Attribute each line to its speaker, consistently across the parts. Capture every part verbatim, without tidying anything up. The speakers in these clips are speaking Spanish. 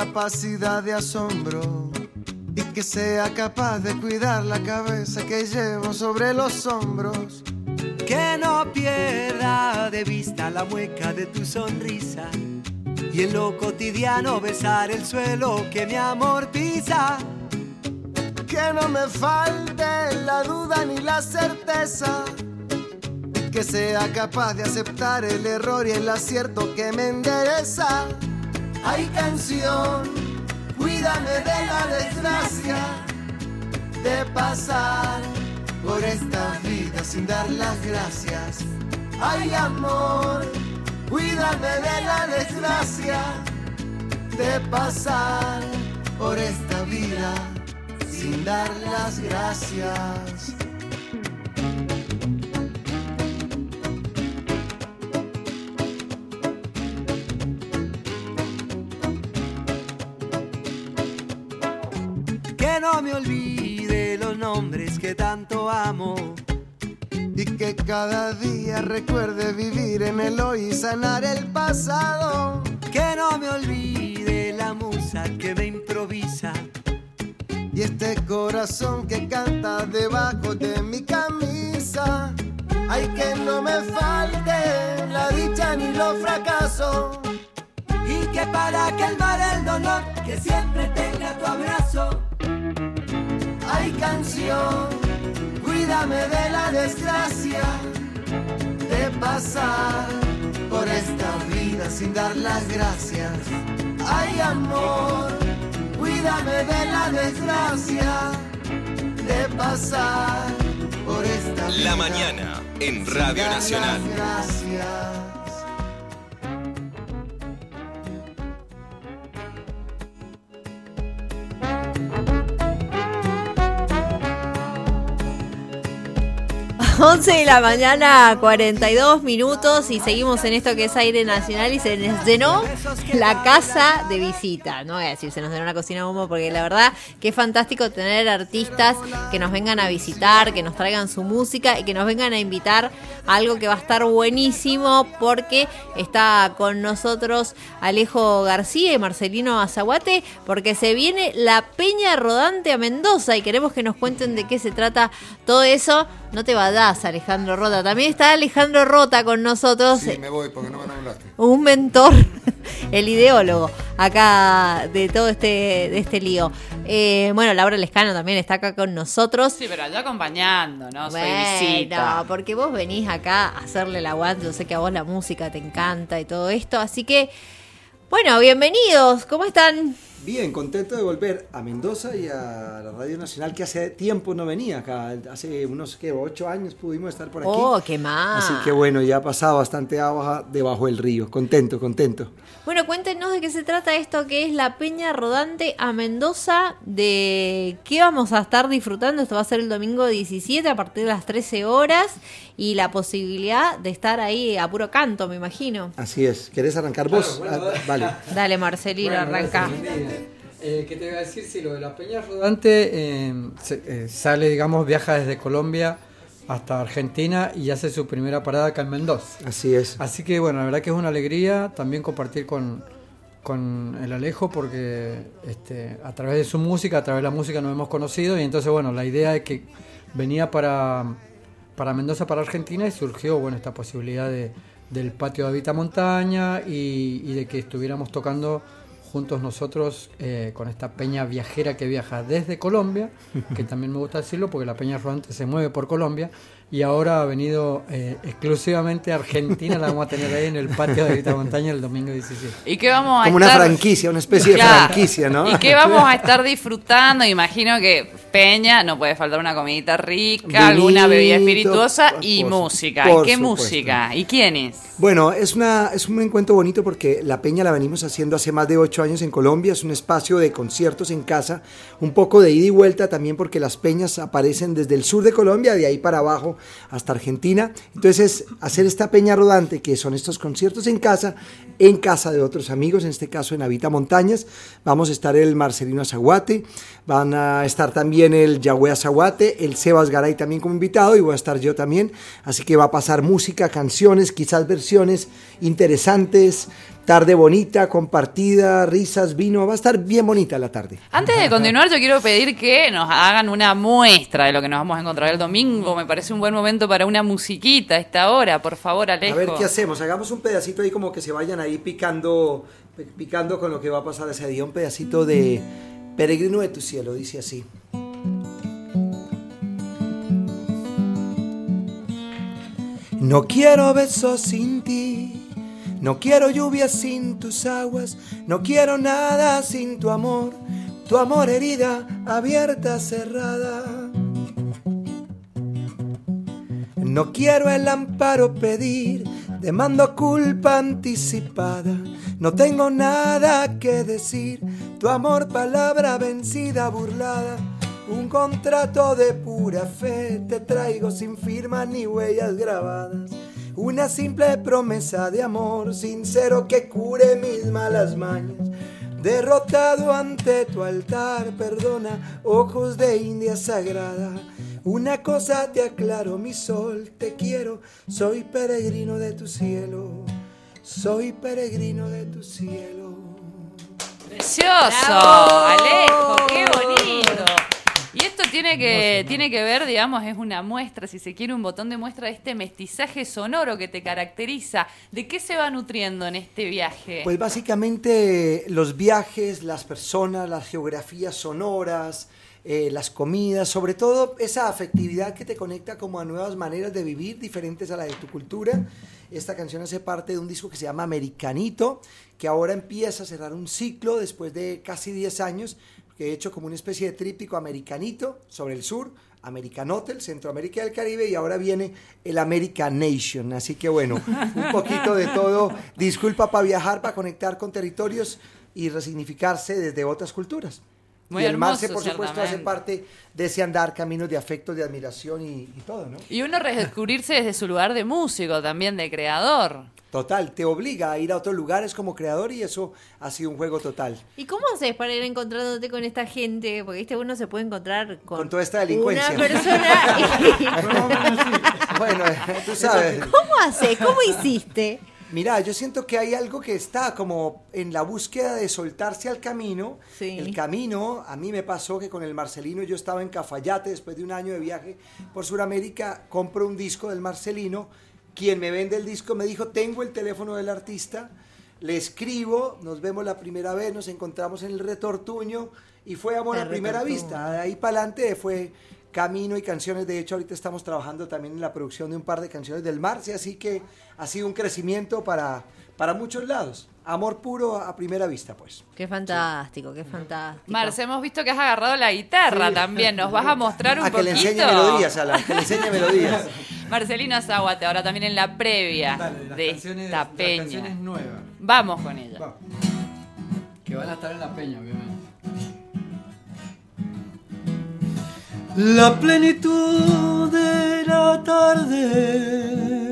Speaker 1: capacidad de asombro y que sea capaz de cuidar la cabeza que llevo sobre los hombros.
Speaker 2: Que no pierda de vista la mueca de tu sonrisa y en lo cotidiano besar el suelo que mi amor pisa.
Speaker 1: Que no me falte la duda ni la certeza, que sea capaz de aceptar el error y el acierto que me endereza. Ay, canción, cuídame de la desgracia de pasar por esta vida sin dar las gracias. Ay, amor, cuídame de la desgracia de pasar por esta vida sin dar las gracias.
Speaker 2: Que no me olvide los nombres que tanto amo
Speaker 1: y que cada día recuerde vivir en el hoy y sanar el pasado.
Speaker 2: Que no me olvide la musa que me improvisa
Speaker 1: y este corazón que canta debajo de mi camisa. Ay, que no me falte la dicha ni los fracasos
Speaker 2: y que para calmar el dolor que siempre tenga tu abrazo.
Speaker 1: Ay, canción, cuídame de la desgracia de pasar por esta vida sin dar las gracias. Ay, amor, cuídame de la desgracia de pasar por esta vida.
Speaker 3: La mañana en Radio Nacional.
Speaker 1: Gracias.
Speaker 4: once de la mañana, cuarenta y dos minutos, y seguimos en esto que es aire nacional y se nos llenó la casa de visita. No voy a decir se nos llenó la cocina bombo porque la verdad que es fantástico tener artistas que nos vengan a visitar, que nos traigan su música y que nos vengan a invitar a algo que va a estar buenísimo, porque está con nosotros Alejo García y Marcelino Azaguate, porque se viene la Peña Rodante a Mendoza y queremos que nos cuenten de qué se trata todo eso. No te vayas, Alejandro Rota. También está Alejandro Rota con nosotros.
Speaker 5: Sí, me voy porque no me hablaste.
Speaker 4: Un mentor, el ideólogo acá de todo este de este lío. Eh, bueno, Laura Lescano también está acá con nosotros.
Speaker 6: Sí, pero yo acompañando, ¿no?
Speaker 4: Bueno,
Speaker 6: soy visita.
Speaker 4: No, porque vos venís acá a hacerle el aguante. Yo sé que a vos la música te encanta y todo esto. Así que, bueno, bienvenidos. ¿Cómo están?
Speaker 5: Bien, contento de volver a Mendoza y a la Radio Nacional, que hace tiempo no venía acá. Hace unos, ¿qué? Ocho años pudimos estar por aquí.
Speaker 4: Oh, qué más.
Speaker 5: Así que bueno, ya ha pasado bastante agua debajo del río. Contento, contento.
Speaker 4: Bueno, cuéntenos de qué se trata esto que es la Peña Rodante a Mendoza, de qué vamos a estar disfrutando. Esto va a ser el domingo diecisiete a partir de las trece horas y la posibilidad de estar ahí a puro canto, me imagino.
Speaker 5: Así es. ¿Querés arrancar vos?
Speaker 7: Claro, bueno,
Speaker 5: ah, vale.
Speaker 4: Dale, Marcelino,
Speaker 7: bueno,
Speaker 4: arranca.
Speaker 7: Eh, ¿Qué te voy a decir? Si lo de la Peña Rodante eh, se, eh, sale, digamos, viaja desde Colombia hasta Argentina y hace su primera parada acá en Mendoza.
Speaker 5: Así es.
Speaker 7: Así que bueno, la verdad que es una alegría también compartir con, con el Alejo, porque este, a través de su música, a través de la música nos hemos conocido, y entonces bueno, la idea es que venía para, para Mendoza, para Argentina, y surgió bueno esta posibilidad de, del patio de Habita Montaña y, y de que estuviéramos tocando juntos nosotros eh, con esta peña viajera que viaja desde Colombia, que también me gusta decirlo porque la Peña Rodante se mueve por Colombia, y ahora ha venido eh, exclusivamente a Argentina. La vamos a tener ahí en el patio de Habita Montaña el domingo diecisiete.
Speaker 6: ¿Y qué vamos a
Speaker 5: Como
Speaker 6: estar...
Speaker 5: una franquicia, una especie de
Speaker 6: Claro.
Speaker 5: franquicia, ¿no?
Speaker 6: ¿Y qué vamos a estar disfrutando? Imagino que Peña, no puede faltar una comidita rica,
Speaker 5: Vinito,
Speaker 6: alguna bebida espirituosa y
Speaker 5: por-
Speaker 6: música.
Speaker 5: por
Speaker 6: ¿Y qué
Speaker 5: supuesto.
Speaker 6: música? ¿Y quiénes?
Speaker 5: Bueno, es, una, es un encuentro bonito porque la Peña la venimos haciendo hace más de ocho años en Colombia. Es un espacio de conciertos en casa, un poco de ida y vuelta también, porque las peñas aparecen desde el sur de Colombia, de ahí para abajo hasta Argentina. Entonces, hacer esta Peña Rodante, que son estos conciertos en casa, en casa de otros amigos, en este caso en Habita Montañas. Vamos a estar el Marcelino Azaguate, van a estar también el Yahweh Azaguate, el Sebas Garay también como invitado, y voy a estar yo también. Así que va a pasar música, canciones, quizás versiones interesantes tarde bonita, compartida, risas, vino, va a estar bien bonita la tarde.
Speaker 6: Antes de continuar, yo quiero pedir que nos hagan una muestra de lo que nos vamos a encontrar el domingo. Me parece un buen momento para una musiquita a esta hora, por favor, Alejo.
Speaker 5: A ver, ¿qué hacemos? Hagamos un pedacito ahí como que se vayan ahí picando, picando con lo que va a pasar ese día. Un pedacito de Peregrino de tu cielo, dice así. No quiero besos sin ti, no quiero lluvia sin tus aguas, no quiero nada sin tu amor, tu amor herida, abierta, cerrada. No quiero el amparo pedir, te mando culpa anticipada, no tengo nada que decir, tu amor palabra vencida, burlada. Un contrato de pura fe te traigo sin firma ni huellas grabadas. Una simple promesa de amor sincero que cure mis malas mañas. Derrotado ante tu altar, perdona, ojos de India sagrada. Una cosa te aclaro, mi sol, te quiero, soy peregrino de tu cielo. Soy peregrino de tu cielo.
Speaker 6: ¡Precioso!
Speaker 4: ¡Bravo!
Speaker 6: ¡Alejo, qué bonito! Y esto tiene que, tiene que ver, digamos, es una muestra, si se quiere, un botón de muestra de este mestizaje sonoro que te caracteriza. ¿De qué se va nutriendo en este viaje?
Speaker 5: Pues básicamente los viajes, las personas, las geografías sonoras, eh, las comidas, sobre todo esa afectividad que te conecta como a nuevas maneras de vivir diferentes a la de tu cultura. Esta canción hace parte de un disco que se llama Americanito, que ahora empieza a cerrar un ciclo después de casi diez años, que he hecho como una especie de tríptico Americanito sobre el sur, American Hotel, Centroamérica y el Caribe, y ahora viene el American Nation. Así que bueno, un poquito de todo. Disculpa para viajar, para conectar con territorios y resignificarse desde otras culturas.
Speaker 6: Muy
Speaker 5: y el
Speaker 6: hermoso,
Speaker 5: Marce, por supuesto,
Speaker 6: ciertamente.
Speaker 5: hace parte de ese andar, caminos de afecto, de admiración y, y todo, ¿no?
Speaker 6: Y uno redescubrirse desde su lugar de músico, también de creador.
Speaker 5: Total, te obliga a ir a otros lugares como creador y eso ha sido un juego total.
Speaker 4: ¿Y cómo haces para ir encontrándote con esta gente? Porque viste, uno se puede encontrar con,
Speaker 5: Con toda esta delincuencia.
Speaker 4: una persona. y-
Speaker 5: Bueno, tú sabes.
Speaker 4: ¿Cómo haces? ¿Cómo hiciste?
Speaker 5: Mira, yo siento que hay algo que está como en la búsqueda de soltarse al camino.
Speaker 4: Sí.
Speaker 5: El camino, a mí me pasó que con el Marcelino yo estaba en Cafayate después de un año de viaje por Sudamérica, compro un disco del Marcelino, quien me vende el disco me dijo, tengo el teléfono del artista, le escribo, nos vemos la primera vez, nos encontramos en el Retortuño y fue amor
Speaker 4: El
Speaker 5: a primera
Speaker 4: Retortuño.
Speaker 5: vista. De ahí para adelante fue camino y canciones. De hecho, ahorita estamos trabajando también en la producción de un par de canciones del Marce, así que ha sido un crecimiento para, para muchos lados. Amor puro a primera vista, pues.
Speaker 4: Qué fantástico, qué fantástico.
Speaker 6: Marce, hemos visto que has agarrado la guitarra también. ¿Nos vas a mostrar un
Speaker 5: A que
Speaker 6: poquito?
Speaker 5: le enseñe melodías, Alan, que le enseñe melodías.
Speaker 6: Marcelino Zárate, ahora también en la previa
Speaker 7: Dale, las
Speaker 6: de
Speaker 7: canciones,
Speaker 6: esta
Speaker 7: las
Speaker 6: peña.
Speaker 7: canciones nuevas.
Speaker 6: Vamos con ella.
Speaker 7: Va. Que van a estar en la peña, obviamente. La plenitud de la tarde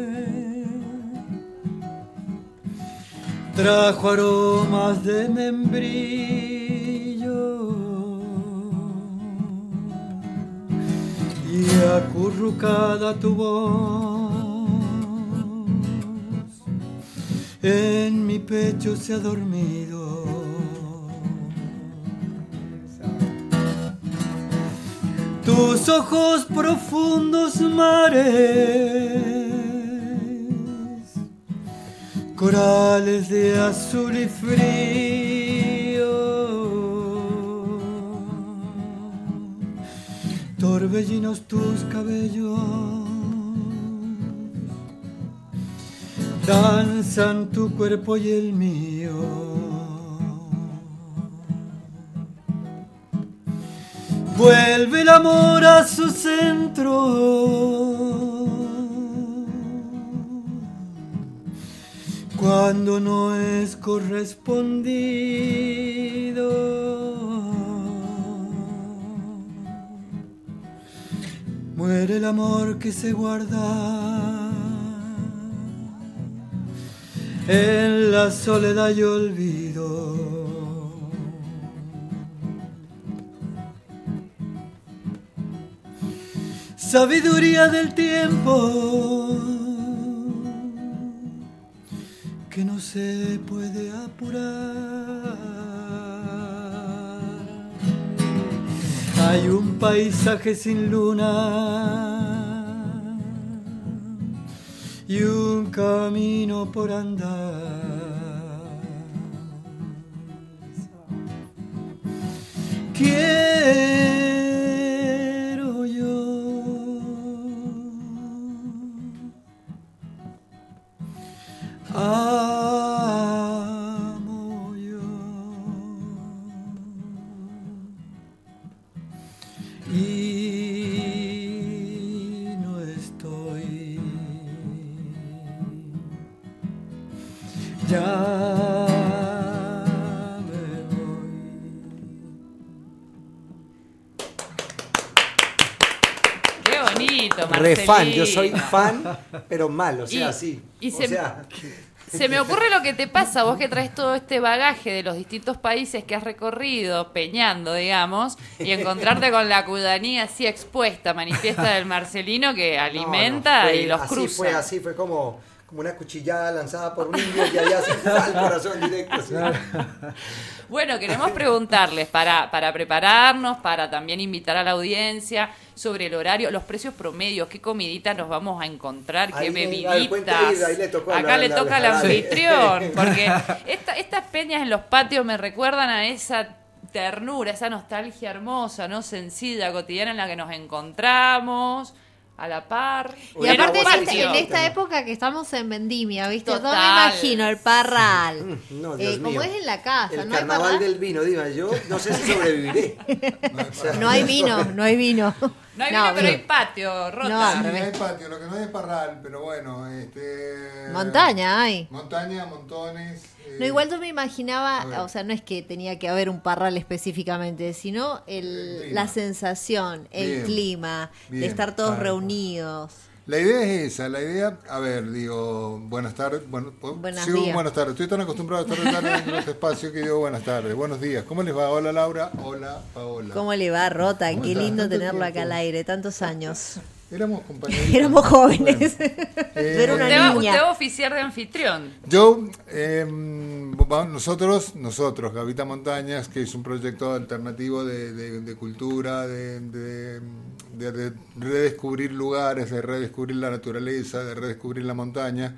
Speaker 7: trajo aromas de membrillo y acurrucada tu voz en mi pecho se ha dormido. Tus ojos profundos mares, corales de azul y frío, torbellinos tus cabellos, danzan tu cuerpo y el mío. Vuelve el amor a su centro cuando no es correspondido. Muere el amor que se guarda en la soledad y olvido. Sabiduría del tiempo que no se puede apurar. Hay un paisaje sin luna y un camino por andar. Quiero yo amo yo y no estoy ya.
Speaker 5: Re fan, yo soy fan, pero mal, o sea,
Speaker 6: y,
Speaker 5: sí.
Speaker 6: Y
Speaker 5: o
Speaker 6: se,
Speaker 5: sea,
Speaker 6: se me ocurre lo que te pasa, vos que traes todo este bagaje de los distintos países que has recorrido, peñando, digamos, y encontrarte con la cuidanía así expuesta, manifiesta del Marcelino que alimenta
Speaker 5: no, no, fue,
Speaker 6: y los
Speaker 5: así
Speaker 6: cruza.
Speaker 5: Fue así, fue como, como una cuchillada lanzada por un indio y allá se fue al corazón directo. ¿Sí?
Speaker 6: Bueno, queremos preguntarles para, para prepararnos, para también invitar a la audiencia sobre el horario, los precios promedios, qué comidita nos vamos a encontrar, qué
Speaker 5: Ahí,
Speaker 6: bebiditas.
Speaker 5: ahí, ahí, ahí le tocó
Speaker 6: Acá
Speaker 5: la,
Speaker 6: le
Speaker 5: la,
Speaker 6: toca
Speaker 5: la,
Speaker 6: al
Speaker 5: la,
Speaker 6: anfitrión, porque esta, estas peñas en los patios me recuerdan a esa ternura, esa nostalgia hermosa, ¿no? Sencilla, cotidiana en la que nos encontramos a la par.
Speaker 4: Y
Speaker 6: En
Speaker 4: aparte
Speaker 6: el
Speaker 4: en esta,
Speaker 6: patio.
Speaker 4: en esta época que estamos en vendimia, ¿viste? Yo me
Speaker 6: Total.
Speaker 4: imagino el parral,
Speaker 5: No, Dios
Speaker 4: eh, como
Speaker 5: mío.
Speaker 4: es en la casa,
Speaker 5: El
Speaker 4: ¿no hay
Speaker 5: carnaval
Speaker 4: parral?
Speaker 5: del vino, diga, yo no sé si sobreviviré. O sea,
Speaker 4: No hay vino, no hay vino.
Speaker 6: No hay vino, pero hay patio, Rota.
Speaker 4: No, al
Speaker 8: Sí,
Speaker 4: revés.
Speaker 8: hay patio, lo que no hay es parral, pero bueno, este...
Speaker 4: Montaña hay.
Speaker 8: Montaña, montones. eh,
Speaker 4: No, igual yo me
Speaker 8: A ver.
Speaker 4: imaginaba, o sea, no es que tenía que haber un parral específicamente, sino el,
Speaker 8: El clima.
Speaker 4: la sensación, el
Speaker 8: Bien,
Speaker 4: clima,
Speaker 8: bien,
Speaker 4: de estar todos
Speaker 8: tal cual.
Speaker 4: reunidos.
Speaker 8: La idea es esa, la idea, a ver, digo, buenas tardes, bueno,
Speaker 4: Buenos
Speaker 8: sigo
Speaker 4: días.
Speaker 8: buenas tardes, estoy tan acostumbrado a estar de tarde en este espacio que digo buenas tardes, buenos días, ¿cómo les va? Hola Laura, hola Paola.
Speaker 4: ¿Cómo le va, Rota?
Speaker 8: ¿Cómo
Speaker 4: Qué
Speaker 8: estás?
Speaker 4: lindo
Speaker 8: Tanto
Speaker 4: tenerlo acá
Speaker 8: tiempo.
Speaker 4: al aire, tantos años.
Speaker 8: Éramos compañeros.
Speaker 4: Éramos jóvenes.
Speaker 8: Bueno,
Speaker 4: Yo
Speaker 8: eh,
Speaker 4: era una
Speaker 6: Usted va,
Speaker 4: niña.
Speaker 6: usted va a oficiar de anfitrión.
Speaker 8: Yo, eh, va- nosotros, nosotros, Gavita Montañas, que es un proyecto alternativo de, de- de cultura, de, de- de- de redescubrir lugares, de redescubrir la naturaleza, de redescubrir la montaña.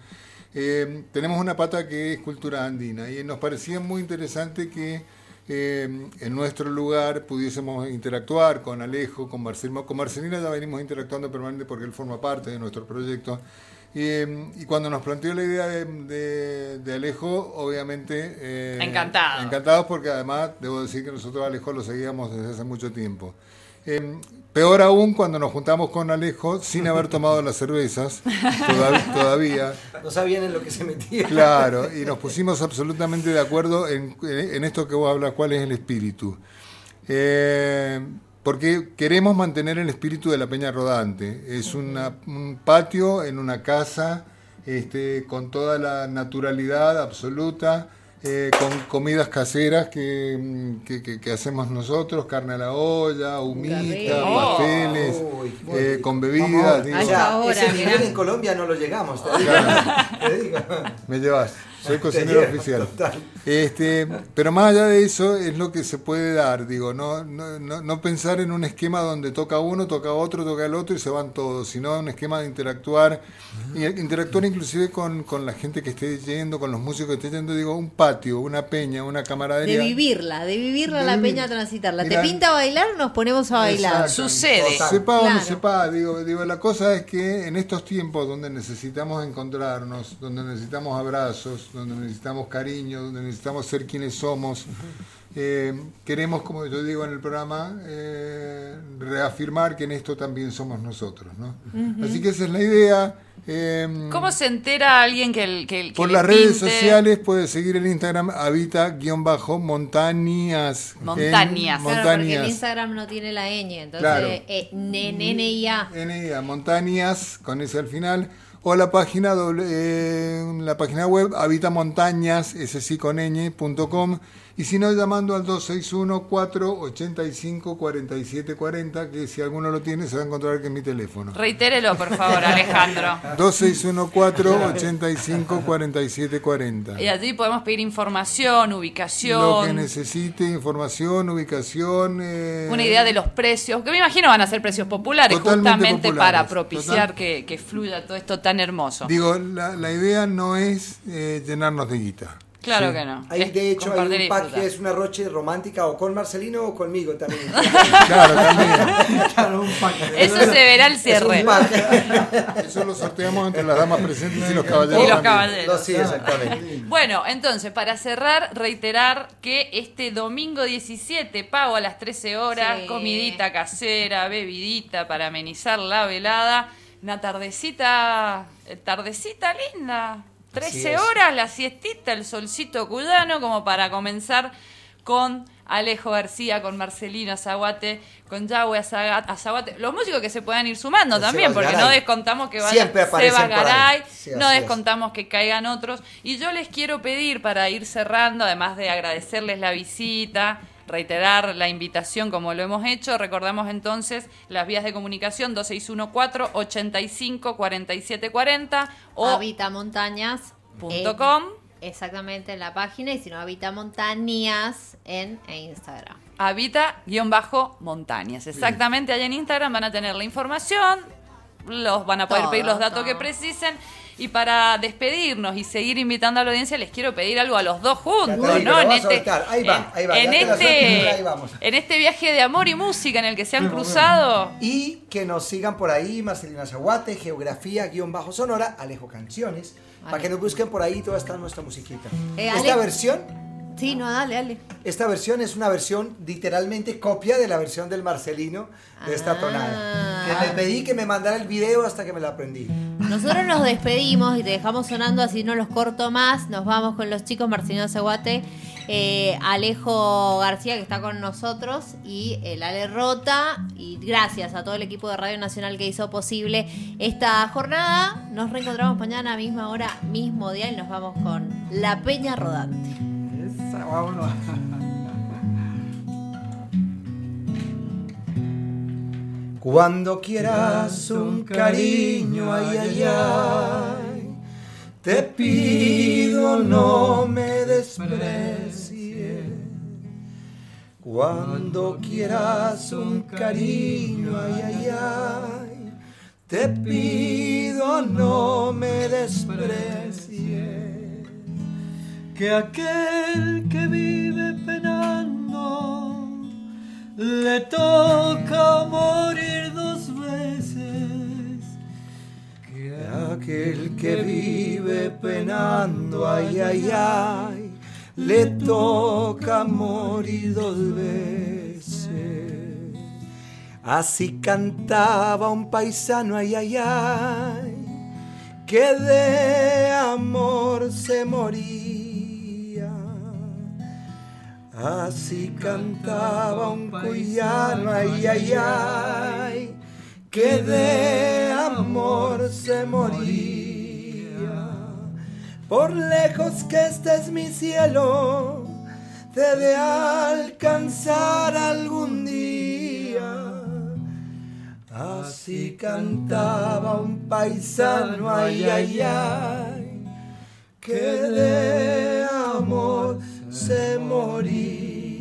Speaker 8: Eh, tenemos una pata que es cultura andina y nos parecía muy interesante que eh, en nuestro lugar pudiésemos interactuar con Alejo, con Marcelino. Con Marcelino ya venimos interactuando permanente porque él forma parte de nuestro proyecto. Eh, y cuando nos planteó la idea de, de- de Alejo, obviamente... eh,
Speaker 6: Encantado.
Speaker 8: Encantados porque además debo decir que nosotros a Alejo lo seguíamos desde hace mucho tiempo. Eh, peor aún cuando nos juntamos con Alejo sin haber tomado las cervezas, todav- todavía.
Speaker 5: no sabían en lo que se metía.
Speaker 8: Claro, y nos pusimos absolutamente de acuerdo en, en esto que vos hablas, cuál es el espíritu. Eh, porque queremos mantener el espíritu de la Peña Rodante. Es una- un patio en una casa este, con toda la naturalidad absoluta, eh, con comidas caseras que, mm, que, que- que hacemos nosotros, carne a la olla, humita,
Speaker 4: rico.
Speaker 8: pasteles,
Speaker 5: Uy,
Speaker 8: eh, con bebidas. digo.
Speaker 4: Ahí
Speaker 5: O sea,
Speaker 4: está ahora,
Speaker 5: ese nivel
Speaker 4: mirá.
Speaker 5: en Colombia no lo llegamos, te digo. Te digo.
Speaker 8: Me llevas, soy
Speaker 5: Te
Speaker 8: cocinero
Speaker 5: llevo,
Speaker 8: oficial.
Speaker 5: total.
Speaker 8: Este, pero más allá de eso es lo que se puede dar, digo, no, no, no, no pensar en un esquema donde toca uno, toca otro, toca el otro y se van todos, sino un esquema de interactuar, y interactuar inclusive con, con la gente que esté yendo, con los músicos que esté yendo, digo, un patio, una peña, una camaradería.
Speaker 4: De vivirla, de vivirla
Speaker 8: De
Speaker 4: la
Speaker 8: vivir.
Speaker 4: peña, transitarla.
Speaker 8: Mira,
Speaker 4: ¿Te pinta bailar? Nos ponemos a bailar.
Speaker 8: Exacto.
Speaker 6: Sucede.
Speaker 5: Total.
Speaker 8: Sepa o no
Speaker 4: Claro.
Speaker 8: sepa, digo, digo, la cosa es que en estos tiempos donde necesitamos encontrarnos, donde necesitamos abrazos, donde necesitamos cariño, donde necesitamos ser quienes somos, eh, queremos, como yo digo en el programa, eh, reafirmar que en esto también somos nosotros, ¿no? Así que esa es la idea. eh,
Speaker 6: ¿Cómo se entera alguien que, el, que, el- que
Speaker 8: por
Speaker 6: le
Speaker 8: las redes
Speaker 6: pinte?
Speaker 8: sociales puede seguir el Instagram habita-montañas. en
Speaker 6: Montañas.
Speaker 4: Claro, porque el
Speaker 8: Montañas.
Speaker 4: Instagram no tiene la ñ, entonces
Speaker 8: Claro.
Speaker 4: eh, N N I A.
Speaker 8: N I A, montañas, con ese al final, o la página doble, eh, la página web habitamontañas, ese sí con ñ, punto com, y si no, llamando al dos seis uno, cuatro ocho cinco, cuatro siete cuatro cero, que si alguno lo tiene se va a encontrar que es mi teléfono.
Speaker 6: Reitérelo, por favor, Alejandro.
Speaker 8: dos seis uno, cuatro ocho cinco, cuatro siete cuatro cero.
Speaker 6: Y allí podemos pedir información, ubicación.
Speaker 8: Lo que necesite, información, ubicación. Eh,
Speaker 6: Una idea de los precios, que me imagino van a ser precios populares,
Speaker 8: Totalmente
Speaker 6: justamente
Speaker 8: populares,
Speaker 6: para propiciar
Speaker 8: total.
Speaker 6: que, que fluya todo esto tan hermoso.
Speaker 8: Digo, la, la idea no es eh, llenarnos de guita.
Speaker 6: Claro
Speaker 8: Sí.
Speaker 6: que no.
Speaker 5: Hay,
Speaker 6: Es
Speaker 5: de hecho, hay
Speaker 6: compartir y
Speaker 5: un pack
Speaker 6: disfrutar.
Speaker 5: que es una noche romántica o con Marcelino o conmigo también.
Speaker 8: Claro, también.
Speaker 7: Claro, un pack.
Speaker 6: Eso se verá al
Speaker 5: Es
Speaker 6: cierre.
Speaker 5: un pack.
Speaker 8: Eso lo sorteamos entre las damas presentes y los caballeros.
Speaker 6: Y los
Speaker 8: también.
Speaker 6: caballeros.
Speaker 5: No, sí, exactamente.
Speaker 6: Bueno, entonces, para cerrar, reiterar que este domingo diecisiete, pago a las trece horas,
Speaker 4: Sí.
Speaker 6: comidita casera, bebidita para amenizar la velada, una tardecita, eh, tardecita linda, trece
Speaker 5: es.
Speaker 6: horas, la siestita, el solcito cuyano, como para comenzar con Alejo García, con Marcelino Azaguate, con Yahweh Azaga- Azaguate, los músicos que se puedan ir sumando
Speaker 5: El
Speaker 6: también,
Speaker 5: Sebas
Speaker 6: porque no
Speaker 5: Garay.
Speaker 6: descontamos que vaya
Speaker 5: Siempre aparecen
Speaker 6: Seba
Speaker 5: por ahí.
Speaker 6: Garay,
Speaker 5: Sí,
Speaker 6: no
Speaker 5: así es.
Speaker 6: descontamos que caigan otros. Y yo les quiero pedir, para ir cerrando, además de agradecerles la visita, reiterar la invitación como lo hemos hecho, recordamos entonces las vías de comunicación dos seis uno, cuatro ocho cinco, cuatro siete cuatro cero o
Speaker 4: Habitamontañas
Speaker 6: punto
Speaker 4: en-
Speaker 6: com.
Speaker 4: Exactamente, en la página, y si no, Habitamontañas en Instagram.
Speaker 6: Habita-montañas. Exactamente, allá en Instagram van a tener la información, los van a poder
Speaker 4: Todo,
Speaker 6: pedir los datos
Speaker 4: todo.
Speaker 6: que precisen. Y para despedirnos y seguir invitando a la audiencia, les quiero pedir algo a los dos juntos,
Speaker 5: Ya te digo,
Speaker 6: ¿no?
Speaker 5: lo
Speaker 6: En
Speaker 5: vas a
Speaker 6: este,
Speaker 5: soltar. Ahí va,
Speaker 6: en,
Speaker 5: ahí va,
Speaker 6: en
Speaker 5: ya te la suelto,
Speaker 6: este,
Speaker 5: ahí vamos.
Speaker 6: en este viaje de amor y música en el que se han cruzado.
Speaker 5: Y que nos sigan por ahí, Marcelino Azaguate, Geografía, guión bajo sonora, Alejo Canciones, para que nos busquen por ahí, toda esta nuestra musiquita.
Speaker 4: Eh,
Speaker 5: Esta
Speaker 4: Ale-
Speaker 5: versión,
Speaker 4: Sí, no, dale, dale.
Speaker 5: esta versión es una versión literalmente copia de la versión del Marcelino de esta
Speaker 4: Ah.
Speaker 5: tonada. Que le pedí que me mandara el video hasta que me la aprendí.
Speaker 4: Nosotros nos despedimos y te dejamos sonando, así no los corto más. Nos vamos con los chicos, Marcelino Azaguate, eh, Alejo García, que está con nosotros, y el Ale Rota. Y gracias a todo el equipo de Radio Nacional que hizo posible esta jornada. Nos reencontramos mañana a misma hora, mismo día, y nos vamos con La Peña Rodante.
Speaker 7: Esa, vámonos.
Speaker 5: Cuando quieras un cariño, ay, ay, ay, te pido no me desprecies. Cuando quieras un cariño, ay, ay, ay, te pido no me desprecies.
Speaker 7: Que aquel que vive penando le toca morir dos veces.
Speaker 5: Que aquel que vive penando, ay, ay, ay, le toca morir dos veces. Así cantaba un paisano, ay, ay, ay, que de amor se moría. Así cantaba un cuyano, ay, ay, ay, que de amor se moría. Por lejos que este es mi cielo, te he de alcanzar algún día. Así cantaba un paisano, ay, ay, ay, que de amor se moría.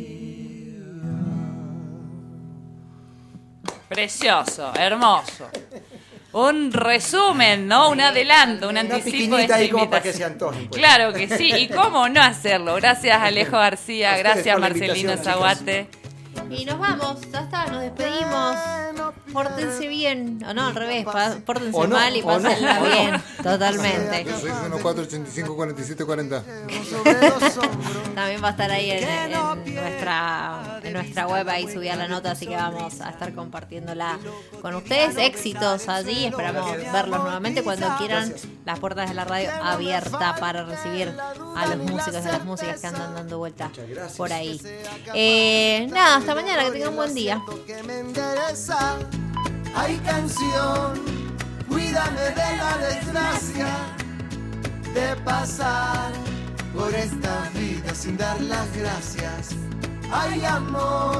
Speaker 6: Precioso, hermoso. Un resumen, ¿no? Un adelanto, un
Speaker 5: Una
Speaker 6: anticipo de
Speaker 5: piquinita
Speaker 6: esta
Speaker 5: ahí como para que
Speaker 6: invitación.
Speaker 5: se antojen, pues.
Speaker 6: Claro que sí, y cómo no hacerlo. Gracias Alejo García,
Speaker 5: A ustedes
Speaker 6: gracias
Speaker 5: por la
Speaker 6: Marcelino
Speaker 5: invitación,
Speaker 6: Zaguate.
Speaker 4: Y nos vamos, ya está, nos despedimos. Pórtense bien, o no, al revés, pa- pórtense
Speaker 5: O no,
Speaker 4: mal y
Speaker 5: o no,
Speaker 4: pásenla
Speaker 5: o no.
Speaker 4: bien, totalmente.
Speaker 8: dos seis uno, cuatro ocho cinco, cuatro siete cuatro cero.
Speaker 4: También va a estar ahí en, en nuestra en nuestra web, ahí subida la nota, así que vamos a estar compartiéndola con ustedes. Éxitos allí, esperamos verlos nuevamente cuando quieran. Las puertas de la radio abiertas para recibir a los músicos y a las músicas que andan dando vueltas por ahí. Eh, nada, hasta mañana, que tengan un buen día.
Speaker 1: Que me endereza. Hay canción, vida me dé la desgracia de pasar por esta vida sin dar las gracias. Ay, amor.